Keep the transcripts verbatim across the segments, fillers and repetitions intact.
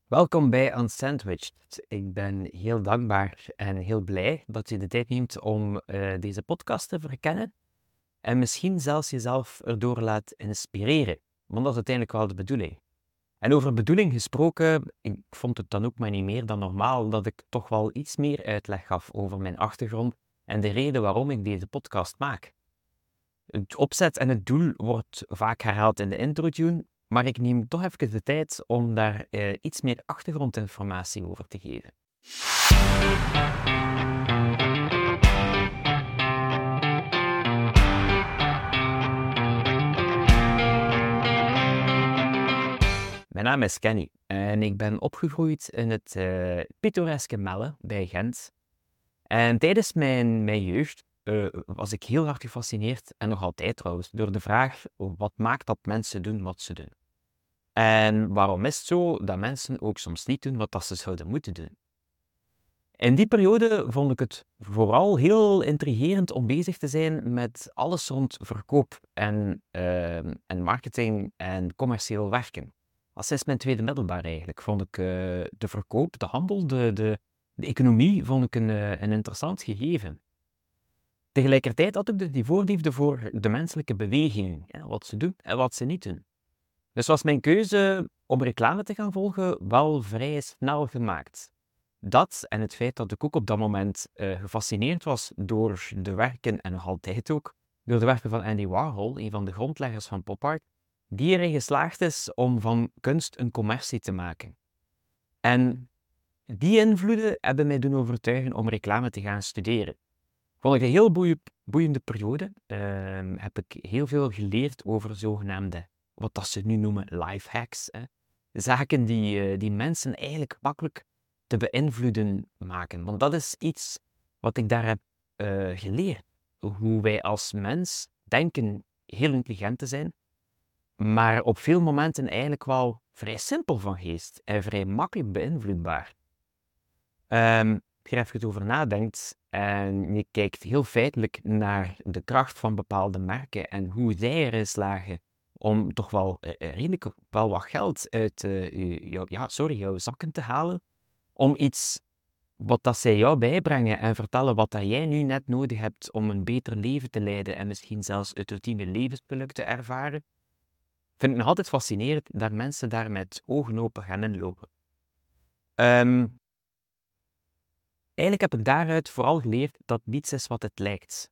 Welkom bij Unsandwiched. Ik ben heel dankbaar en heel blij dat je de tijd neemt om uh, deze podcast te verkennen en misschien zelfs jezelf erdoor laat inspireren, want dat is uiteindelijk wel de bedoeling. En over bedoeling gesproken, ik vond het dan ook maar niet meer dan normaal dat ik toch wel iets meer uitleg gaf over mijn achtergrond en de reden waarom ik deze podcast maak. Het opzet en het doel wordt vaak herhaald in de intro-tune, maar ik neem toch even de tijd om daar uh, iets meer achtergrondinformatie over te geven. Mijn naam is Kenny en ik ben opgegroeid in het uh, pittoreske Melle bij Gent. En tijdens mijn, mijn jeugd uh, was ik heel hard gefascineerd, en nog altijd trouwens, door de vraag wat maakt dat mensen doen wat ze doen. En waarom is het zo dat mensen ook soms niet doen wat dat ze zouden moeten doen? In die periode vond ik het vooral heel intrigerend om bezig te zijn met alles rond verkoop en, uh, en marketing en commercieel werken. Dat is sinds mijn tweede middelbaar eigenlijk. Vond ik uh, de verkoop, de handel, de, de, de economie vond ik een, uh, een interessant gegeven. Tegelijkertijd had ik dus die voorliefde voor de menselijke beweging, hè, wat ze doen en wat ze niet doen. Dus was mijn keuze om reclame te gaan volgen wel vrij snel gemaakt. Dat en het feit dat ik ook op dat moment uh, gefascineerd was door de werken, en nog altijd ook, door de werken van Andy Warhol, een van de grondleggers van pop art, die erin geslaagd is om van kunst een commercie te maken. En die invloeden hebben mij doen overtuigen om reclame te gaan studeren. Vond ik een heel boeie, boeiende periode. Uh, heb ik heel veel geleerd over zogenaamde, wat dat ze nu noemen, life hacks. Hè. Zaken die, uh, die mensen eigenlijk makkelijk te beïnvloeden maken. Want dat is iets wat ik daar heb uh, geleerd. Hoe wij als mens denken heel intelligent te zijn, maar op veel momenten eigenlijk wel vrij simpel van geest en vrij makkelijk beïnvloedbaar. Um, als je er even over nadenkt en je kijkt heel feitelijk naar de kracht van bepaalde merken en hoe zij erin slagen om toch wel uh, redelijk wel wat geld uit uh, jou, ja, sorry, jouw zakken te halen, om iets wat dat zij jou bijbrengen en vertellen wat dat jij nu net nodig hebt om een beter leven te leiden en misschien zelfs het ultieme levensgeluk te ervaren, vind ik nog altijd fascinerend dat mensen daar met ogen open gaan inlopen. Um, eigenlijk heb ik daaruit vooral geleerd dat niets is wat het lijkt.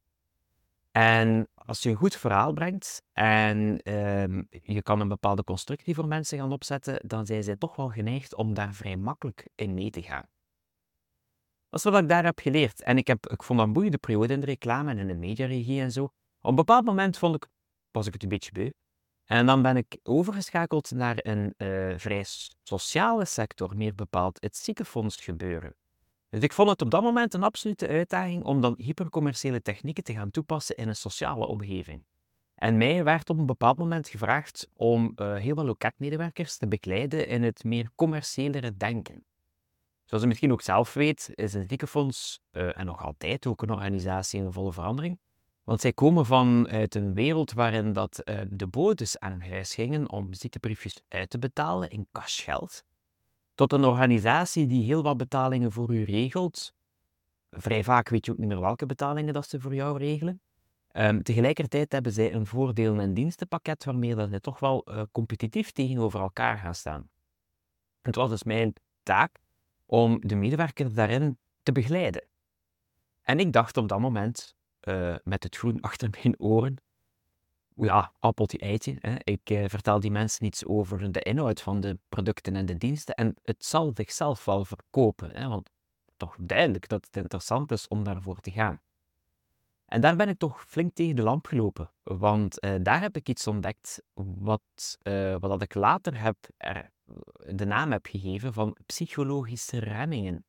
En als je een goed verhaal brengt en um, je kan een bepaalde constructie voor mensen gaan opzetten, dan zijn zij toch wel geneigd om daar vrij makkelijk in mee te gaan. Dat is wat ik daar heb geleerd. En ik, heb, ik vond dat een boeiende periode in de reclame en in de mediaregie en zo. Op een bepaald moment vond ik, was ik het een beetje beu. En dan ben ik overgeschakeld naar een uh, vrij sociale sector, meer bepaald het ziekenfonds gebeuren. Dus ik vond het op dat moment een absolute uitdaging om dan hypercommerciële technieken te gaan toepassen in een sociale omgeving. En mij werd op een bepaald moment gevraagd om uh, heel wat loketmedewerkers te begeleiden in het meer commerciëlere denken. Zoals je misschien ook zelf weet, is een ziekenfonds, uh, en nog altijd ook een organisatie in volle verandering. Want zij komen vanuit een wereld waarin dat, uh, de bodes aan hun huis gingen om ziektebriefjes uit te betalen in cashgeld, tot een organisatie die heel wat betalingen voor u regelt. Vrij vaak weet je ook niet meer welke betalingen dat ze voor jou regelen. Um, tegelijkertijd hebben zij een voordelen- en dienstenpakket waarmee dat zij toch wel uh, competitief tegenover elkaar gaan staan. Het was dus mijn taak om de medewerkers daarin te begeleiden. En ik dacht op dat moment, uh, met het groen achter mijn oren, ja, appeltje eitje, hè. Ik uh, vertel die mensen iets over de inhoud van de producten en de diensten en het zal zichzelf wel verkopen, hè, want toch duidelijk dat het interessant is om daarvoor te gaan. En daar ben ik toch flink tegen de lamp gelopen, want uh, daar heb ik iets ontdekt wat, uh, wat ik later heb er, de naam heb gegeven van psychologische remmingen.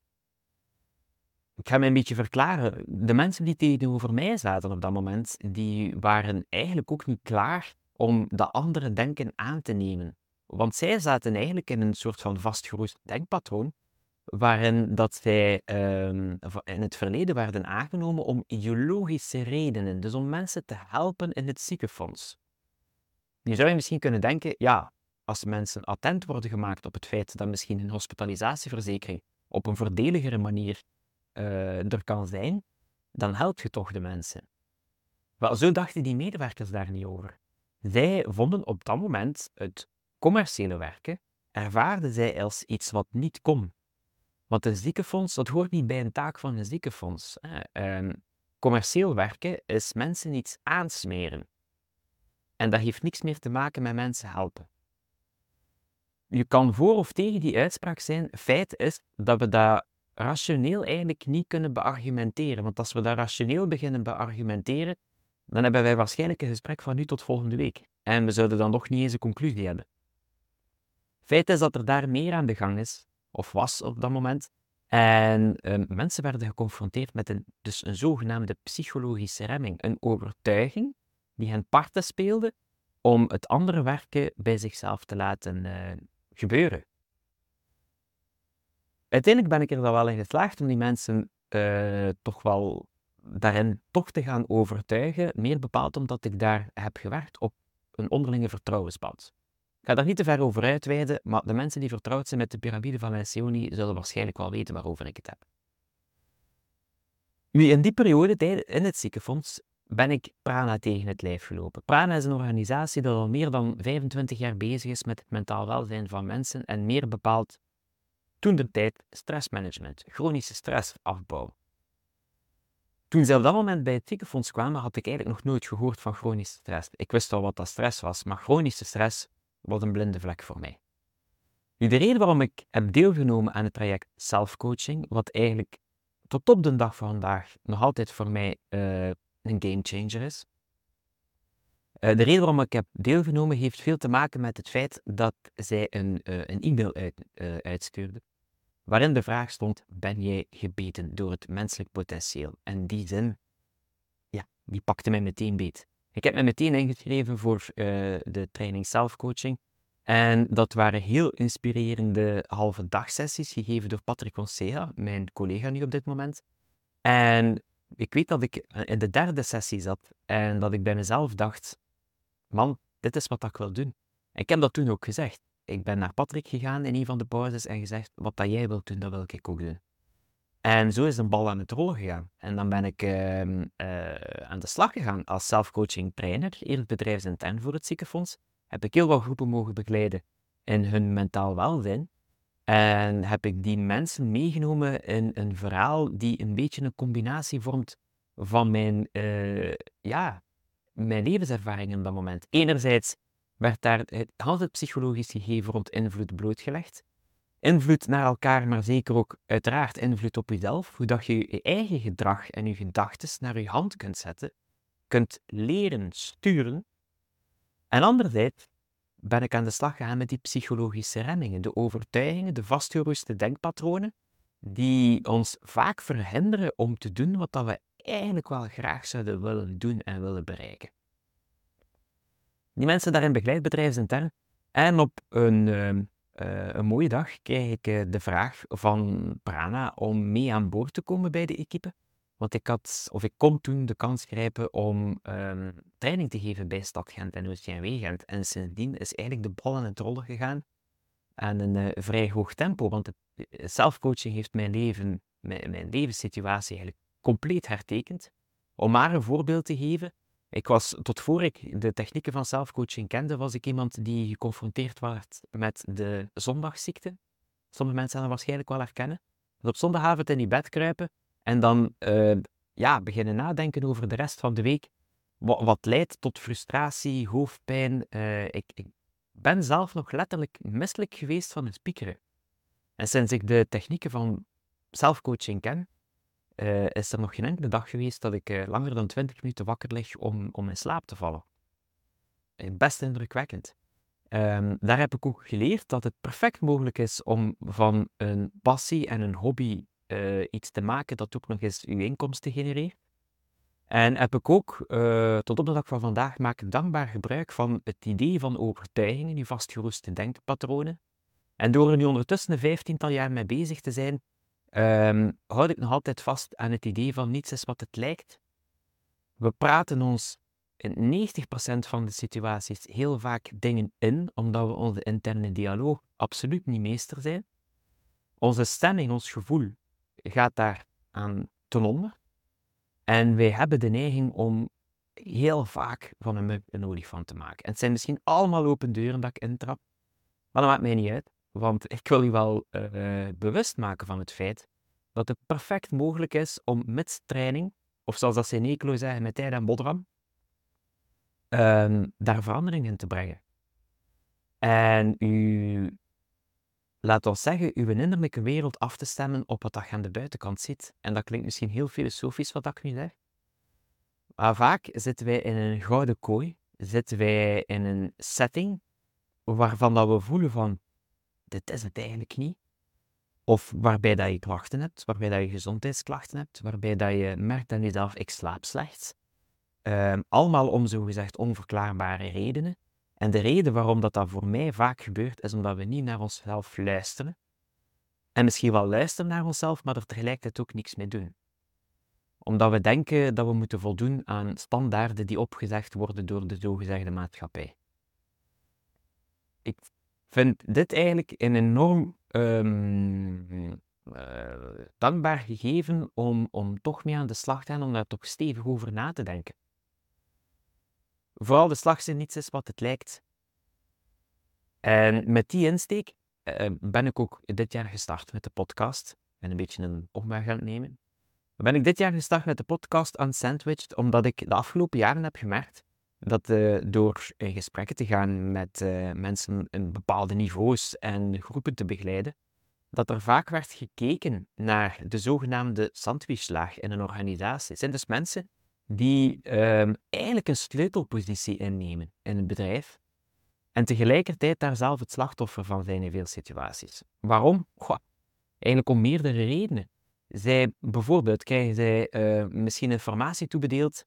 Ik ga me een beetje verklaren. De mensen die tegenover mij zaten op dat moment, die waren eigenlijk ook niet klaar om dat andere denken aan te nemen. Want zij zaten eigenlijk in een soort van vastgeroest denkpatroon, waarin dat zij um, in het verleden werden aangenomen om ideologische redenen, dus om mensen te helpen in het ziekenfonds. Nu zou je misschien kunnen denken, ja, als mensen attent worden gemaakt op het feit dat misschien een hospitalisatieverzekering op een voordeligere manier uh, er kan zijn, dan help je toch de mensen. Wel, zo dachten die medewerkers daar niet over. Zij vonden op dat moment het commerciële werken, ervaarden zij als iets wat niet kon. Want een ziekenfonds, dat hoort niet bij een taak van een ziekenfonds. Uh, commercieel werken is mensen iets aansmeren. En dat heeft niks meer te maken met mensen helpen. Je kan voor of tegen die uitspraak zijn. Feit is dat we dat rationeel eigenlijk niet kunnen beargumenteren. Want als we dat rationeel beginnen beargumenteren, dan hebben wij waarschijnlijk een gesprek van nu tot volgende week. En we zouden dan nog niet eens een conclusie hebben. Feit is dat er daar meer aan de gang is, of was op dat moment. En uh, mensen werden geconfronteerd met een, dus een zogenaamde psychologische remming. Een overtuiging die hen parten speelde om het andere werken bij zichzelf te laten uh, gebeuren. Uiteindelijk ben ik er dan wel in geslaagd om die mensen uh, toch wel daarin toch te gaan overtuigen, meer bepaald omdat ik daar heb gewerkt op een onderlinge vertrouwensband. Ik ga daar niet te ver over uitweiden, maar de mensen die vertrouwd zijn met de piramide van Lencioni zullen waarschijnlijk wel weten waarover ik het heb. Nu, in die periode in het ziekenfonds ben ik Prana tegen het lijf gelopen. Prana is een organisatie die al meer dan vijfentwintig jaar bezig is met het mentaal welzijn van mensen en meer bepaald toentertijd stressmanagement, chronische stressafbouw. Toen ze op dat moment bij het ziekenfonds kwamen, had ik eigenlijk nog nooit gehoord van chronische stress. Ik wist al wat dat stress was, maar chronische stress was een blinde vlek voor mij. Nu, de reden waarom ik heb deelgenomen aan het traject self-coaching, wat eigenlijk tot op de dag van vandaag nog altijd voor mij uh, een gamechanger is. Uh, de reden waarom ik heb deelgenomen heeft veel te maken met het feit dat zij een, uh, een e-mail uit, uh, uitstuurde, waarin de vraag stond, ben jij gebeten door het menselijk potentieel? En die zin, ja, die pakte mij meteen beet. Ik heb me meteen ingeschreven voor uh, de training self-coaching. En dat waren heel inspirerende halve dagsessies, gegeven door Patrick Onsea, mijn collega nu op dit moment. En ik weet dat ik in de derde sessie zat en dat ik bij mezelf dacht, man, dit is wat ik wil doen. Ik heb dat toen ook gezegd. Ik ben naar Patrick gegaan in een van de pauzes en gezegd, wat dat jij wilt doen, dat wil ik ook doen. En zo is de bal aan het rollen gegaan. En dan ben ik uh, uh, aan de slag gegaan als self-coaching trainer, eerst bedrijfsintern voor het ziekenfonds. Heb ik heel wat groepen mogen begeleiden in hun mentaal welzijn. En heb ik die mensen meegenomen in een verhaal die een beetje een combinatie vormt van mijn, uh, ja, mijn levenservaring op dat moment. Enerzijds werd daar het altijd psychologisch gegeven rond invloed blootgelegd. Invloed naar elkaar, maar zeker ook uiteraard invloed op jezelf. Hoe dat je je eigen gedrag en je gedachten naar je hand kunt zetten, kunt leren sturen. En anderzijds ben ik aan de slag gegaan met die psychologische remmingen, de overtuigingen, de vastgeroeste denkpatronen, die ons vaak verhinderen om te doen wat dat we eigenlijk wel graag zouden willen doen en willen bereiken. Die mensen daarin begeleid bedrijfsintern en op een, uh, uh, een mooie dag krijg ik uh, de vraag van Prana om mee aan boord te komen bij de equipe. Want ik had, of ik kon toen de kans grijpen om um, training te geven bij Stad Gent en O C M W Gent. En sindsdien is eigenlijk de bal aan het rollen gegaan aan een uh, vrij hoog tempo. Want het self-coaching heeft mijn leven, mijn, mijn levenssituatie eigenlijk compleet hertekend. Om maar een voorbeeld te geven. Ik was, tot voor ik de technieken van self-coaching kende, was ik iemand die geconfronteerd werd met de zondagsziekte. Sommige mensen gaan dat waarschijnlijk wel herkennen. Dus op zondagavond in die bed kruipen en dan uh, ja, beginnen nadenken over de rest van de week. Wat, wat leidt tot frustratie, hoofdpijn. Uh, ik, ik ben zelf nog letterlijk misselijk geweest van het piekeren. En sinds ik de technieken van self-coaching ken, uh, is er nog geen enkele dag geweest dat ik uh, langer dan twintig minuten wakker lig om, om in slaap te vallen. Best indrukwekkend. Um, daar heb ik ook geleerd dat het perfect mogelijk is om van een passie en een hobby uh, iets te maken dat ook nog eens uw inkomsten genereert. En heb ik ook, uh, tot op de dag van vandaag, maak ik dankbaar gebruik van het idee van overtuigingen, die vastgeroeste denkpatronen. En door er nu ondertussen een vijftiental jaar mee bezig te zijn, um, houd ik nog altijd vast aan het idee van niets is wat het lijkt. We praten ons in negentig procent van de situaties heel vaak dingen in, omdat we onze interne dialoog absoluut niet meester zijn. Onze stemming, ons gevoel, gaat daar aan ten onder. En wij hebben de neiging om heel vaak van een mug een olifant te maken. En het zijn misschien allemaal open deuren dat ik intrap, maar dat maakt mij niet uit. Want ik wil u wel uh, bewust maken van het feit dat het perfect mogelijk is om met training, of zoals dat Seneca zeggen, met tijd en boterham, uh, daar verandering in te brengen. En u, laat ons zeggen, uw innerlijke wereld af te stemmen op wat je aan de buitenkant ziet. En dat klinkt misschien heel filosofisch wat ik nu zeg. Maar vaak zitten wij in een gouden kooi, zitten wij in een setting waarvan dat we voelen van, dit is het eigenlijk niet. Of waarbij dat je klachten hebt, waarbij dat je gezondheidsklachten hebt, waarbij dat je merkt aan jezelf, ik slaap slecht. Um, allemaal om zogezegd onverklaarbare redenen. En de reden waarom dat, dat voor mij vaak gebeurt, is omdat we niet naar onszelf luisteren. En misschien wel luisteren naar onszelf, maar er tegelijkertijd ook niks mee doen. Omdat we denken dat we moeten voldoen aan standaarden die opgezegd worden door de zogezegde maatschappij. Ik vind dit eigenlijk een enorm um, uh, dankbaar gegeven om, om toch mee aan de slag te gaan, om daar toch stevig over na te denken. Vooral de slagzin niets is wat het lijkt. En met die insteek uh, ben ik ook dit jaar gestart met de podcast. En een beetje een omweg aan het nemen. Ben ik dit jaar gestart met de podcast Unsandwiched, omdat ik de afgelopen jaren heb gemerkt dat uh, door in gesprekken te gaan met uh, mensen in bepaalde niveaus en groepen te begeleiden, dat er vaak werd gekeken naar de zogenaamde sandwichlaag in een organisatie. Het zijn dus mensen die uh, eigenlijk een sleutelpositie innemen in het bedrijf en tegelijkertijd daar zelf het slachtoffer van zijn in veel situaties. Waarom? Goh, eigenlijk om meerdere redenen. Zij, bijvoorbeeld krijgen zij uh, misschien informatie toebedeeld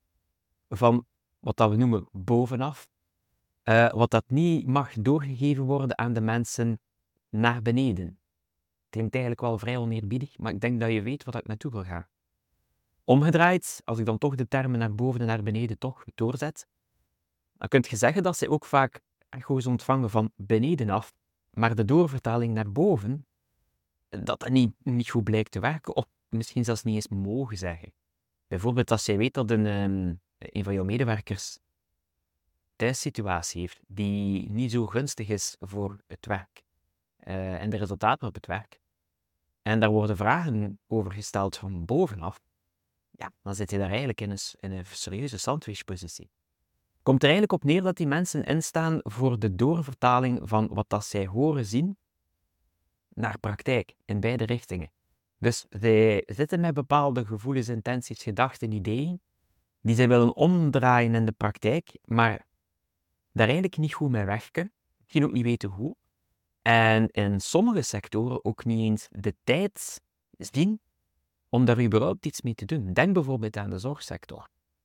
van wat dat we noemen bovenaf, uh, wat dat niet mag doorgegeven worden aan de mensen naar beneden. Het klinkt eigenlijk wel vrij oneerbiedig, maar ik denk dat je weet wat ik naartoe wil gaan. Omgedraaid, als ik dan toch de termen naar boven en naar beneden toch doorzet, dan kun je zeggen dat zij ook vaak echo's ontvangen van beneden af, maar de doorvertaling naar boven, dat dat niet, niet goed blijkt te werken, of misschien zelfs niet eens mogen zeggen. Bijvoorbeeld als jij weet dat een, um, een van jouw medewerkers thuissituatie heeft die niet zo gunstig is voor het werk uh, en de resultaten op het werk, en daar worden vragen over gesteld van bovenaf, ja, dan zit je daar eigenlijk in een, in een serieuze sandwichpositie. Komt er eigenlijk op neer dat die mensen instaan voor de doorvertaling van wat dat zij horen zien naar praktijk, in beide richtingen. Dus zij zitten met bepaalde gevoelens, intenties, gedachten, ideeën, die zij willen omdraaien in de praktijk, maar daar eigenlijk niet goed mee werken, misschien ook niet weten hoe, en in sommige sectoren ook niet eens de tijd zien om daar überhaupt iets mee te doen. Denk bijvoorbeeld aan de zorgsector.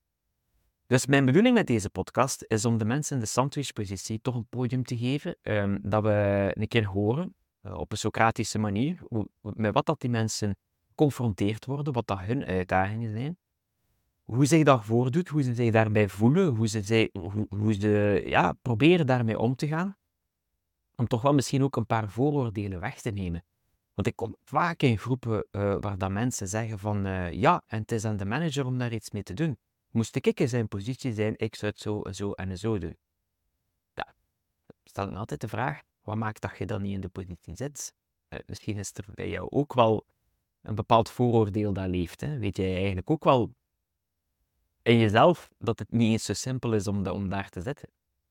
Dus mijn bedoeling met deze podcast is om de mensen in de sandwichpositie toch een podium te geven, um, dat we een keer horen, uh, op een Socratische manier, hoe, met wat dat die mensen geconfronteerd worden, wat dat hun uitdagingen zijn, hoe zich dat voordoet, hoe ze zich daarbij voelen, hoe ze, zij, hoe, hoe ze ja, proberen daarmee om te gaan, om toch wel misschien ook een paar vooroordelen weg te nemen. Want ik kom vaak in groepen uh, waar dat mensen zeggen van, uh, ja, en het is aan de manager om daar iets mee te doen. Moest ik in zijn positie zijn, ik zou het zo en zo en zo doen. Ja, stel ik altijd de vraag, wat maakt dat je dan niet in de positie zit? Uh, misschien is er bij jou ook wel een bepaald vooroordeel dat leeft. Hè? Weet jij eigenlijk ook wel in jezelf dat het niet eens zo simpel is om, de, om daar te zitten?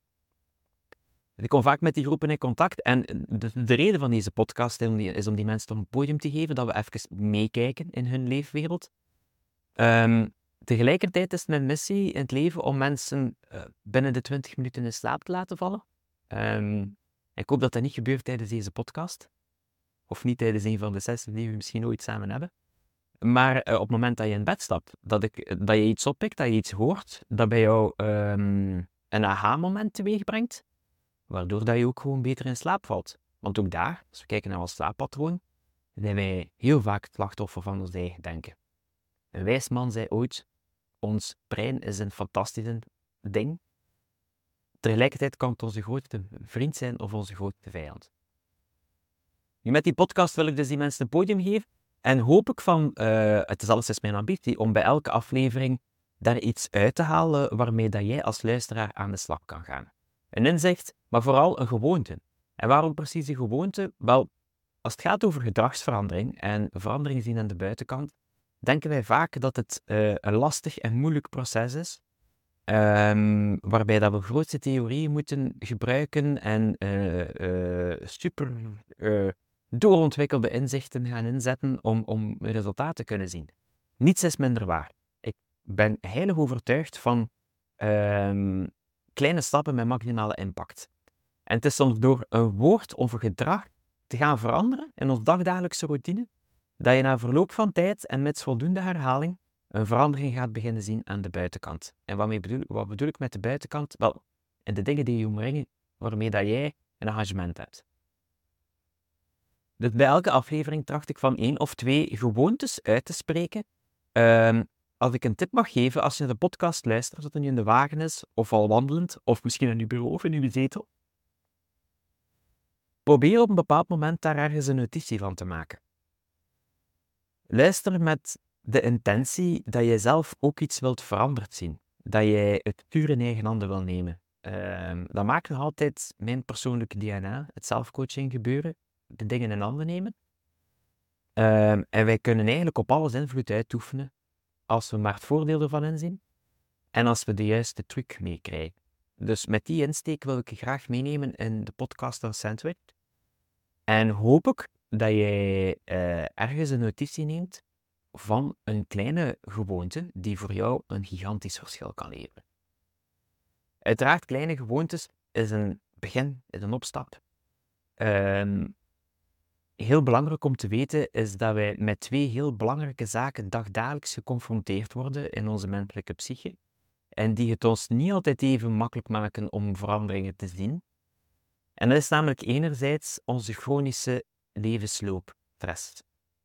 Ik kom vaak met die groepen in contact en de, de reden van deze podcast is om die mensen toch een podium te geven, dat we even meekijken in hun leefwereld. Um, tegelijkertijd is het mijn missie in het leven om mensen uh, binnen de twintig minuten in slaap te laten vallen. Um, ik hoop dat dat niet gebeurt tijdens deze podcast. Of niet tijdens een van de sessies die we misschien ooit samen hebben. Maar uh, op het moment dat je in bed stapt, dat, ik, dat je iets oppikt, dat je iets hoort, dat bij jou um, een aha-moment teweeg brengt, waardoor dat je ook gewoon beter in slaap valt. Want ook daar, als we kijken naar ons slaappatroon, zijn wij heel vaak het slachtoffer van ons eigen denken. Een wijs man zei ooit, ons brein is een fantastische ding. Tegelijkertijd kan het onze grootste vriend zijn of onze grootste vijand. Nu, met die podcast wil ik dus die mensen een podium geven. En hoop ik van, uh, het is alleszins mijn ambitie, om bij elke aflevering daar iets uit te halen waarmee dat jij als luisteraar aan de slag kan gaan. Een inzicht, maar vooral een gewoonte. En waarom precies die gewoonte? Wel, als het gaat over gedragsverandering en verandering zien aan de buitenkant, denken wij vaak dat het uh, een lastig en moeilijk proces is, um, waarbij dat we grootste theorieën moeten gebruiken en uh, uh, super uh, doorontwikkelde inzichten gaan inzetten om, om een resultaat te kunnen zien. Niets is minder waar. Ik ben heilig overtuigd van um, kleine stappen met maximale impact. En het is soms door een woord of een gedrag te gaan veranderen in ons dagdagelijkse routine, dat je na verloop van tijd en met voldoende herhaling een verandering gaat beginnen zien aan de buitenkant. En wat bedoel, wat bedoel ik met de buitenkant? Wel, in de dingen die je omringen, waarmee dat jij een engagement hebt. Dus bij elke aflevering tracht ik van één of twee gewoontes uit te spreken. Um, als ik een tip mag geven, als je naar de podcast luistert, dat het in de wagen is, of al wandelend, of misschien in je bureau of in je zetel, probeer op een bepaald moment daar ergens een notitie van te maken. Luister met de intentie dat je zelf ook iets wilt veranderd zien. Dat jij het stuur in eigen handen wil nemen. Uh, dat maakt nog altijd mijn persoonlijke D N A, het zelfcoaching gebeuren, de dingen in handen nemen. Uh, en wij kunnen eigenlijk op alles invloed uitoefenen als we maar het voordeel ervan inzien en als we de juiste truc meekrijgen. Dus met die insteek wil ik je graag meenemen in de podcast van Sandwich. En hoop ik dat jij uh, ergens een notitie neemt van een kleine gewoonte die voor jou een gigantisch verschil kan leveren. Uiteraard, kleine gewoontes is een begin, is een opstap. Uh, heel belangrijk om te weten is dat wij met twee heel belangrijke zaken dagdagelijks geconfronteerd worden in onze menselijke psyche. En die het ons niet altijd even makkelijk maken om veranderingen te zien. En dat is namelijk enerzijds onze chronische levensloopstress.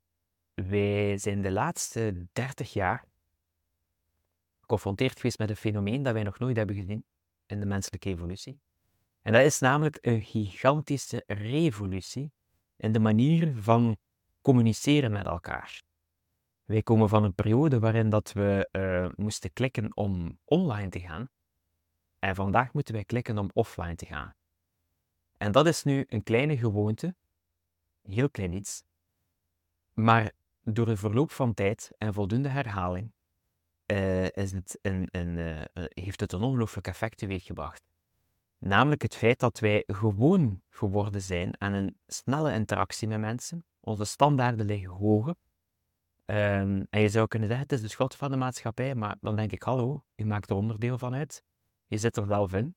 Wij zijn de laatste dertig jaar geconfronteerd geweest met een fenomeen dat wij nog nooit hebben gezien in de menselijke evolutie. En dat is namelijk een gigantische revolutie in de manier van communiceren met elkaar. Wij komen van een periode waarin dat we uh, moesten klikken om online te gaan. En vandaag moeten wij klikken om offline te gaan. En dat is nu een kleine gewoonte, heel klein iets, maar door de verloop van tijd en voldoende herhaling uh, is het een, een, uh, heeft het een ongelooflijk effect teweeggebracht. Namelijk het feit dat wij gewoon geworden zijn aan een snelle interactie met mensen. Onze standaarden liggen hoger. Um, en je zou kunnen zeggen, het is de schuld van de maatschappij, maar dan denk ik, hallo, je maakt er onderdeel van uit. Je zit er zelf in.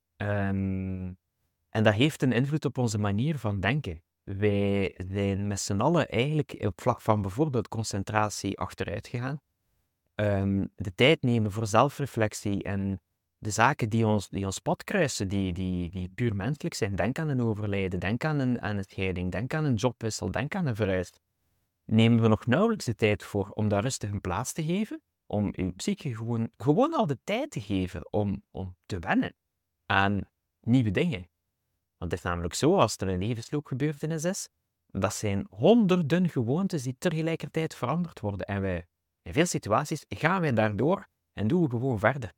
Um, en dat heeft een invloed op onze manier van denken. Wij zijn met z'n allen eigenlijk op vlak van bijvoorbeeld concentratie achteruit gegaan. Um, de tijd nemen voor zelfreflectie en de zaken die ons, die ons pad kruisen, die, die, die puur menselijk zijn. Denk aan een overlijden, denk aan een, aan een scheiding, denk aan een jobwissel, denk aan een verhuis. Nemen we nog nauwelijks de tijd voor om daar rustig een plaats te geven, om uw psyche gewoon, gewoon al de tijd te geven om, om te wennen aan nieuwe dingen. Want het is namelijk zo, als er een levensloopgebeurtenis is, dat zijn honderden gewoontes die tegelijkertijd veranderd worden. En wij, in veel situaties gaan wij daardoor en doen we gewoon verder.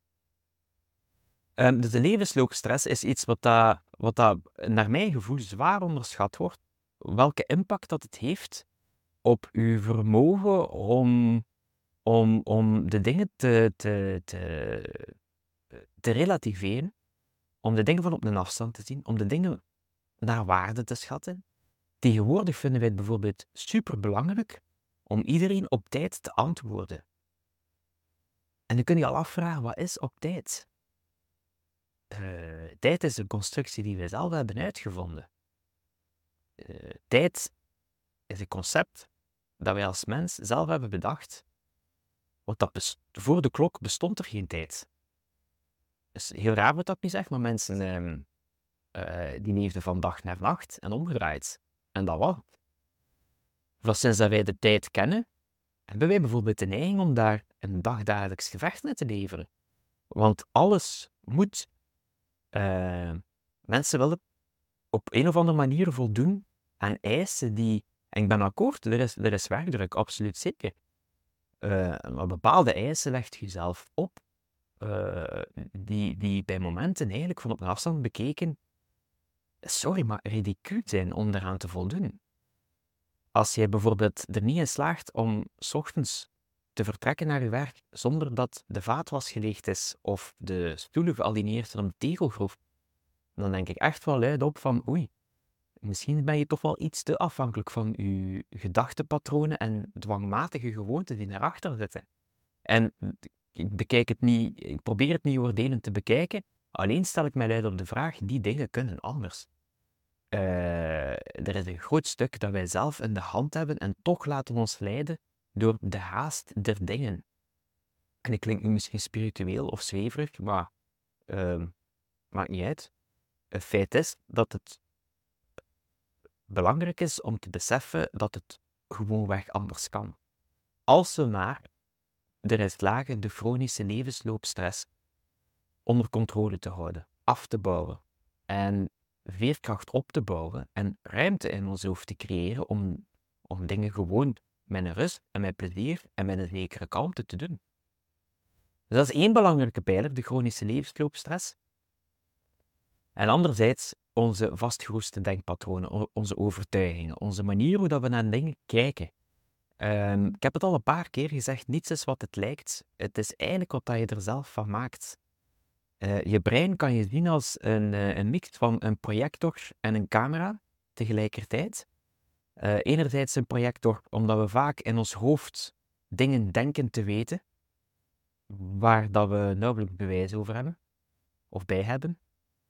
Um, dus de levensloopstress is iets wat, dat, wat dat, naar mijn gevoel zwaar onderschat wordt. Welke impact dat het heeft op uw vermogen om, om, om de dingen te, te, te, te relativeren. Om de dingen van op een afstand te zien. Om de dingen naar waarde te schatten. Tegenwoordig vinden wij het bijvoorbeeld superbelangrijk om iedereen op tijd te antwoorden. En dan kun je al afvragen, wat is op tijd? Uh, tijd is een constructie die wij zelf hebben uitgevonden. Uh, tijd is een concept dat wij als mens zelf hebben bedacht. Want dat best- voor de klok bestond er geen tijd. Dus heel raar wat dat niet zegt, maar mensen uh, uh, die leefden van dag naar nacht en omgedraaid. En dat was het. Voor sinds dat wij de tijd kennen, hebben wij bijvoorbeeld de neiging om daar een dagdagelijks gevecht mee te leveren. Want alles moet... Uh, mensen willen op een of andere manier voldoen aan eisen die... En ik ben akkoord, er is, er is werkdruk, absoluut zeker. Uh, maar bepaalde eisen legt je zelf op, uh, die, die bij momenten eigenlijk van op een afstand bekeken, sorry, maar ridicuul zijn om daaraan te voldoen. Als jij bijvoorbeeld er niet in slaagt om 's ochtends te vertrekken naar je werk zonder dat de vaatwas geleegd is of de stoelen gealineerd zijn op de tegelgroef, dan denk ik echt wel luid op van oei, misschien ben je toch wel iets te afhankelijk van je gedachtepatronen en dwangmatige gewoonten die daarachter zitten. En ik bekijk het niet, ik probeer het niet oordelend te bekijken, alleen stel ik mij luid op de vraag, die dingen kunnen anders. Uh, er is een groot stuk dat wij zelf in de hand hebben en toch laten we ons leiden door de haast der dingen. En ik klink nu misschien spiritueel of zweverig, maar uh, maakt niet uit. Het feit is dat het belangrijk is om te beseffen dat het gewoonweg anders kan. Als we maar erin slagen de chronische levensloopstress onder controle te houden, af te bouwen en veerkracht op te bouwen en ruimte in ons hoofd te creëren om, om dingen gewoon met een rust en met plezier en met een zekere kalmte te doen. Dus dat is één belangrijke pijler, de chronische levensloopstress. En anderzijds onze vastgeroeste denkpatronen, onze overtuigingen, onze manier hoe dat we naar dingen kijken. Um, ik heb het al een paar keer gezegd, niets is wat het lijkt. Het is eigenlijk wat je er zelf van maakt. Uh, je brein kan je zien als een, uh, een mix van een projector en een camera tegelijkertijd. Uh, enerzijds een projector, omdat we vaak in ons hoofd dingen denken te weten, waar dat we nauwelijks bewijs over hebben, of bij hebben.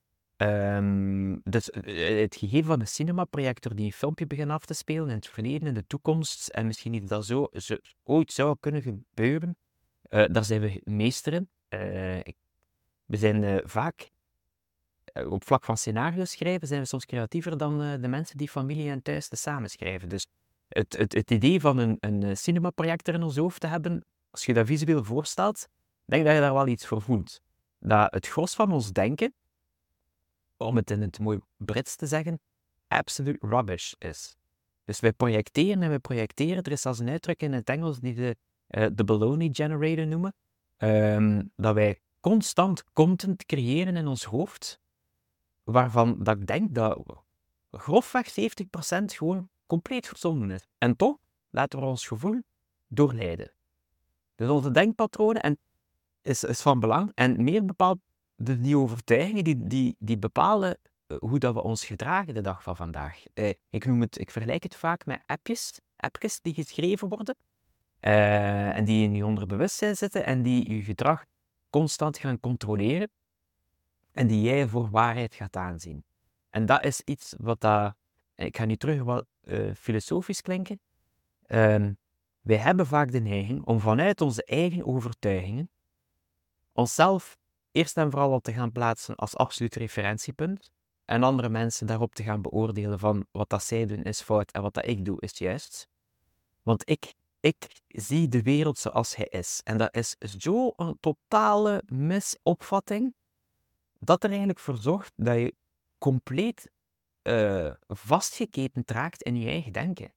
Um, dus uh, het gegeven van een cinemaprojector die een filmpje begint af te spelen in het verleden, in de toekomst, en misschien iets dat zo, zo ooit zou kunnen gebeuren, uh, daar zijn we meester in. Uh, ik We zijn uh, vaak, uh, op vlak van scenario's schrijven, zijn we soms creatiever dan uh, de mensen die familie en thuis te samen schrijven. Dus het, het, het idee van een, een cinemaprojector in ons hoofd te hebben, als je dat visueel voorstelt, denk dat je daar wel iets voor voelt. Dat het gros van ons denken, om het in het mooi Brits te zeggen, absolute rubbish is. Dus wij projecteren en wij projecteren, er is zelfs een uitdrukking in het Engels die de, uh, de baloney generator noemen, um, dat wij constant content creëren in ons hoofd, waarvan dat ik denk dat grofweg zeventig procent gewoon compleet verzonnen is. En toch laten we ons gevoel doorleiden. Dus onze denkpatronen en is, is van belang, en meer bepaald de, die overtuigingen die, die, die bepalen uh, hoe dat we ons gedragen de dag van vandaag. Uh, ik, noem het, ik vergelijk het vaak met appjes, appjes die geschreven worden, uh, en die in je onderbewustzijn zitten en die je gedrag constant gaan controleren en die jij voor waarheid gaat aanzien. En dat is iets wat dat, ik ga nu terug wat uh, filosofisch klinken, uh, wij hebben vaak de neiging om vanuit onze eigen overtuigingen onszelf eerst en vooral al te gaan plaatsen als absoluut referentiepunt en andere mensen daarop te gaan beoordelen van wat dat zij doen is fout en wat dat ik doe is juist. Want ik Ik zie de wereld zoals hij is. En dat is zo'n totale misopvatting, dat er eigenlijk voor zorgt dat je compleet uh, vastgeketend raakt in je eigen denken.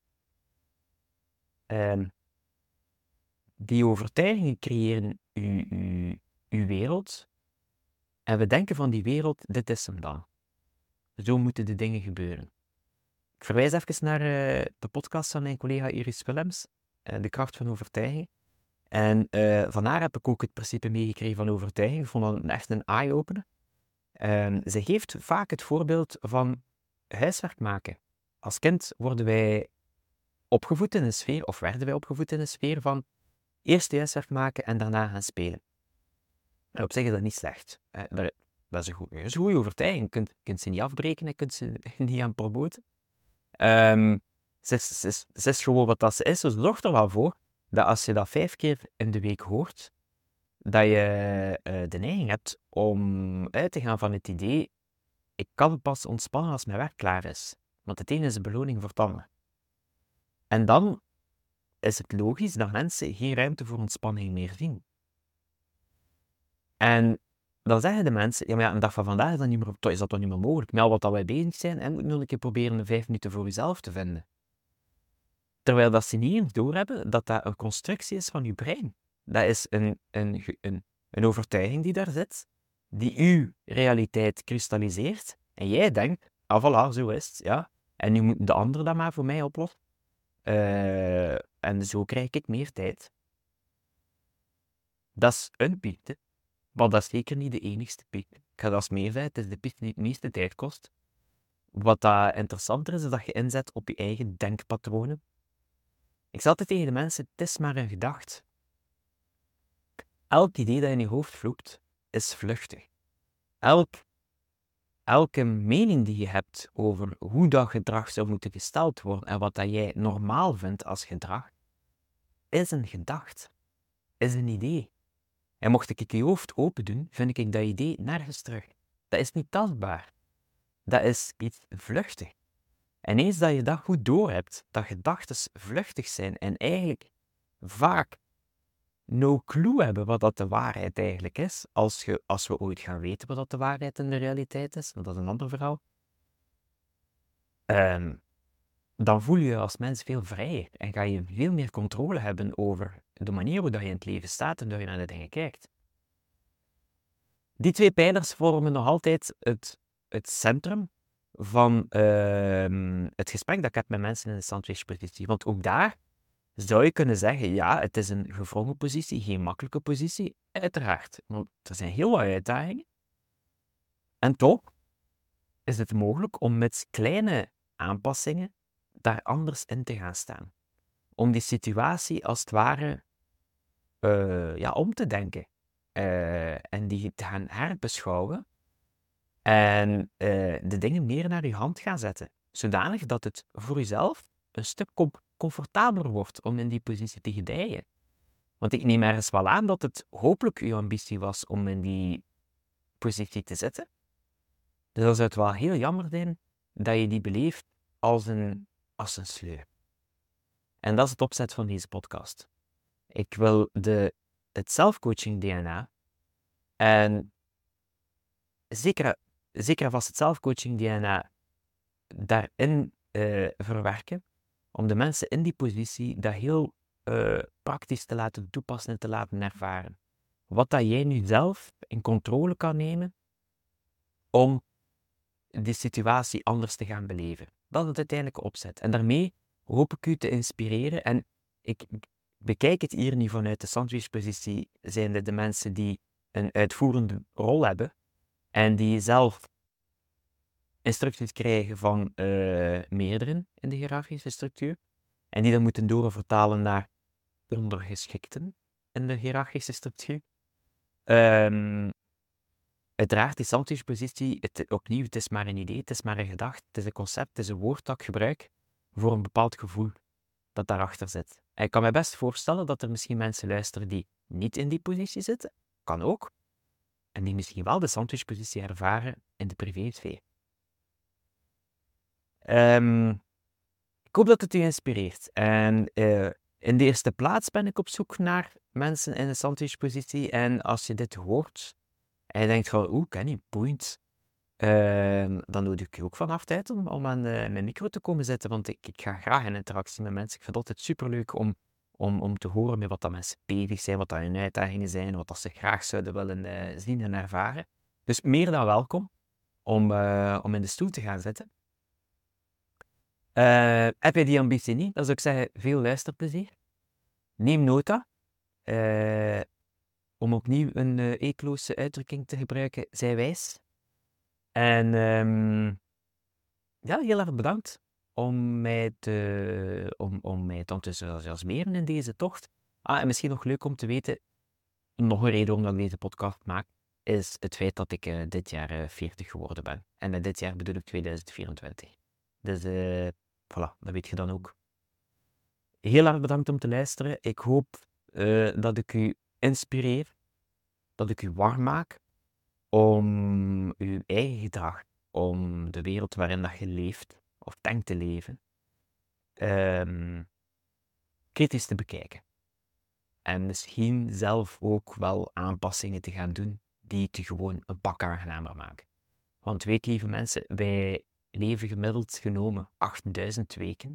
Uh, die overtuigingen creëren uw, uw, uw wereld. En we denken van die wereld, dit is hem dan. Zo moeten de dingen gebeuren. Ik verwijs even naar uh, de podcast van mijn collega Iris Willems. De kracht van overtuiging. En uh, van haar heb ik ook het principe meegekregen van overtuiging. Ik vond dat echt een eye-opener. Uh, ze geeft vaak het voorbeeld van huiswerk maken. Als kind worden wij opgevoed in een sfeer, of werden wij opgevoed in een sfeer van eerst huiswerk maken en daarna gaan spelen. En op zich is dat niet slecht. Uh, dat is een goede, een goede overtuiging. Je kunt, kunt ze niet afbreken, je kunt ze niet gaan promoten. Um, Ze is, ze, is, ze is gewoon wat dat ze is. Dus zorg er wel voor dat als je dat vijf keer in de week hoort, dat je uh, de neiging hebt om uit te gaan van het idee, ik kan pas ontspannen als mijn werk klaar is. Want het ene is een beloning voor het ander. En dan is het logisch dat mensen geen ruimte voor ontspanning meer zien. En dan zeggen de mensen, ja, maar ja, een dag van vandaag is dat, niet meer, is dat toch niet meer mogelijk. Met al wat dat wij bezig zijn, en moet nog een keer proberen de vijf minuten voor jezelf te vinden. Terwijl dat ze niet eens doorhebben dat dat een constructie is van je brein. Dat is een, een, een, een overtuiging die daar zit, die uw realiteit kristalliseert. En jij denkt, ah voilà, zo is het, ja. En nu moeten de anderen dat maar voor mij oplossen. Uh, en zo krijg ik meer tijd. Dat is een piek, maar dat is zeker niet de enigste piek. Ik ga dat als meer zijn, het is de piek die het meeste tijd kost. Wat dat interessanter is, is dat je inzet op je eigen denkpatronen. Ik zeg altijd tegen de mensen, het is maar een gedachte. Elk idee dat in je hoofd vloekt, is vluchtig. Elk, elke mening die je hebt over hoe dat gedrag zou moeten gesteld worden en wat dat jij normaal vindt als gedrag, is een gedachte, is een idee. En mocht ik je hoofd open doen, vind ik dat idee nergens terug. Dat is niet tastbaar. Dat is iets vluchtig. En eens dat je dat goed doorhebt, dat gedachten vluchtig zijn en eigenlijk vaak no clue hebben wat dat de waarheid eigenlijk is, als, je, als we ooit gaan weten wat dat de waarheid in de realiteit is, want dat is een ander verhaal, um, dan voel je je als mens veel vrijer en ga je veel meer controle hebben over de manier hoe dat je in het leven staat en hoe je naar de dingen kijkt. Die twee pijlers vormen nog altijd het, het centrum van uh, het gesprek dat ik heb met mensen in de sandwichpositie. Want ook daar zou je kunnen zeggen, ja, het is een gevrongen positie, geen makkelijke positie, uiteraard. Want er zijn heel wat uitdagingen. En toch is het mogelijk om met kleine aanpassingen daar anders in te gaan staan. Om die situatie als het ware uh, ja, om te denken. Uh, en die te gaan herbeschouwen. En uh, de dingen meer naar je hand gaan zetten. Zodanig dat het voor jezelf een stuk com- comfortabeler wordt om in die positie te gedijen. Want ik neem ergens wel aan dat het hopelijk uw ambitie was om in die positie te zitten. Dus dan zou het wel heel jammer zijn dat je die beleeft als een, als een sleur. En dat is het opzet van deze podcast. Ik wil de, het zelfcoaching D N A en zeker, zeker vast het zelfcoaching D N A daarin uh, verwerken, om de mensen in die positie dat heel uh, praktisch te laten toepassen en te laten ervaren. Wat dat jij nu zelf in controle kan nemen om die situatie anders te gaan beleven. Dat is het uiteindelijke opzet. En daarmee hoop ik u te inspireren. En ik bekijk het hier niet vanuit de sandwichpositie, zijn de, de mensen die een uitvoerende rol hebben en die zelf instructies krijgen van uh, meerderen in de hiërarchische structuur en die dan moeten doorvertalen naar ondergeschikten in de hiërarchische structuur. Um, uiteraard, die sandwichpositie, het, opnieuw, het is maar een idee, het is maar een gedachte, het is een concept, het is een woord dat ik gebruik voor een bepaald gevoel dat daarachter zit. En ik kan me best voorstellen dat er misschien mensen luisteren die niet in die positie zitten, kan ook, en die misschien wel de sandwichpositie ervaren in de privésfeer. Um, ik hoop dat het u inspireert. En uh, in de eerste plaats ben ik op zoek naar mensen in een sandwichpositie. En als je dit hoort en je denkt van, oeh, Kenny, boeiend. Uh, dan nodig ik je ook vanaf tijd om, om aan uh, mijn micro te komen zitten. Want ik, ik ga graag in interactie met mensen. Ik vind het altijd superleuk om, om, om te horen met wat dat mensen bezig zijn, wat dat hun uitdagingen zijn, wat dat ze graag zouden willen uh, zien en ervaren. Dus meer dan welkom om, uh, om in de stoel te gaan zitten. Uh, heb je die ambitie niet? Dan zou ik zeggen, veel luisterplezier. Neem nota. Uh, om opnieuw een uh, eekloze uitdrukking te gebruiken, zij wijs. En um, ja, heel erg bedankt om mij te, om, om mij te enthousiasmeren in deze tocht. Ah, en misschien nog leuk om te weten, nog een reden waarom ik deze podcast maak, is het feit dat ik uh, dit jaar uh, veertig geworden ben. En met dit jaar bedoel ik tweeduizend vierentwintig. Dus uh, voilà, dat weet je dan ook. Heel erg bedankt om te luisteren. Ik hoop uh, dat ik u inspireer, dat ik u warm maak om uw eigen gedrag, om de wereld waarin dat je leeft, of denkt te leven, um, kritisch te bekijken. En misschien zelf ook wel aanpassingen te gaan doen die het je gewoon een pak aangenamer maken. Want weet lieve mensen, wij leven gemiddeld genomen achtduizend weken.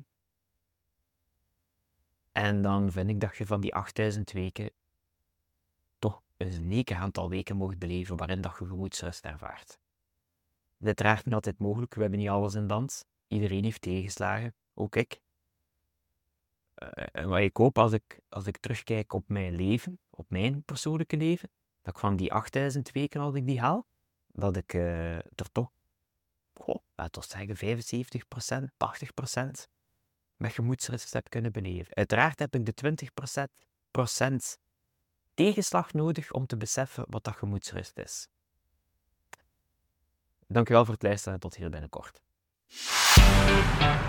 En dan vind ik dat je van die achtduizend weken toch een uniek aantal weken mocht beleven waarin dat je gemoedsrust ervaart. Het is uiteraard niet altijd mogelijk, we hebben niet alles in dans. Iedereen heeft tegenslagen, ook ik. Uh, en wat ik hoop als ik, als ik terugkijk op mijn leven, op mijn persoonlijke leven, dat ik van die achtduizend weken, als ik die haal, dat ik uh, er toch, goh, laten we zeggen, vijfenzeventig procent, tachtig procent met gemoedsrust heb kunnen beleven. Uiteraard heb ik de twintig procent tegenslag nodig om te beseffen wat dat gemoedsrust is. Dankjewel voor het luisteren en tot heel binnenkort.